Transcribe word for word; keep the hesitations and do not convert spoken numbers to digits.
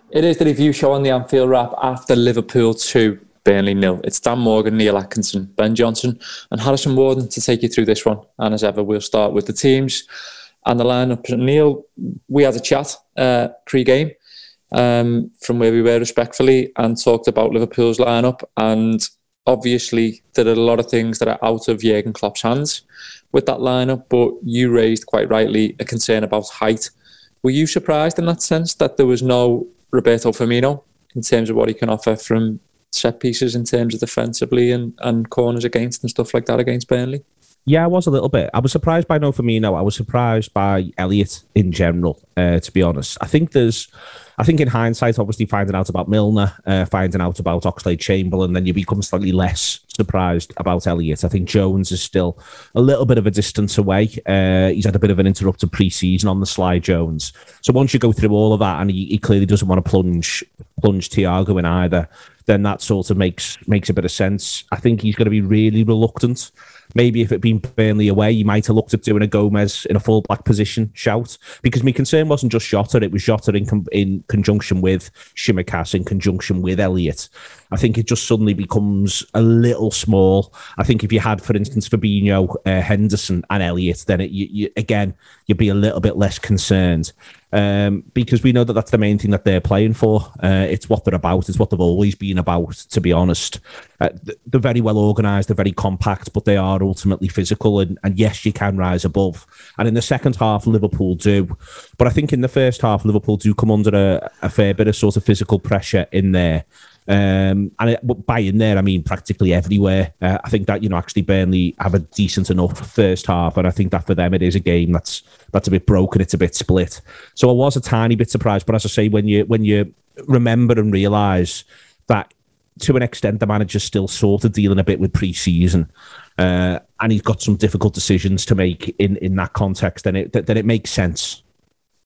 It is the review show on the Anfield Wrap after Liverpool two, Burnley nil. It's Dan Morgan, Neil Atkinson, Ben Johnson and Harrison Warden to take you through this one. And as ever, we'll start with the teams and the lineup. Neil, we had a chat uh, pre-game um, from where we were respectfully and talked about Liverpool's lineup. And obviously, there are a lot of things that are out of Jurgen Klopp's hands with that lineup. But you raised quite rightly a concern about height. Were you surprised in that sense that there was no Roberto Firmino in terms of what he can offer from set pieces in terms of defensively and, and corners against and stuff like that against Burnley? Yeah, I was a little bit. I was surprised by no Firmino. I was surprised by Elliott in general, uh, to be honest. I think there's, I think in hindsight, obviously finding out about Milner, uh, finding out about Oxlade-Chamberlain, then you become slightly less surprised about Elliott. I think Jones is still a little bit of a distance away. Uh, he's had a bit of an interrupted pre-season on the sly, Jones. So once you go through all of that, and he, he clearly doesn't want to plunge plunge Thiago in either, then that sort of makes makes a bit of sense. I think he's going to be really reluctant. Maybe if it had been Burnley away, he might have looked at doing a Gomez in a full-back position shout. Because my concern wasn't just Jota, it was Jota in, com- in conjunction with Tsimikas, in conjunction with Elliott. I think it just suddenly becomes a little small. I think if you had, for instance, Fabinho, uh, Henderson and Elliott, then it, you, you, again, you'd be a little bit less concerned. Um, because we know that that's the main thing that they're playing for. Uh, it's what they're about. It's what they've always been about, to be honest. Uh, they're very well organised. They're very compact, but they are ultimately physical. And, and yes, you can rise above. And in the second half, Liverpool do. But I think in the first half, Liverpool do come under a, a fair bit of sort of physical pressure in there. Um, and it, by in there, I mean practically everywhere. Uh, I think that, you know, actually Burnley have a decent enough first half, and I think that for them it is a game that's that's a bit broken, it's a bit split. So I was a tiny bit surprised, but as I say, when you when you remember and realise that to an extent the manager's still sort of dealing a bit with pre-season, uh, and he's got some difficult decisions to make in, in that context, then it then it makes sense.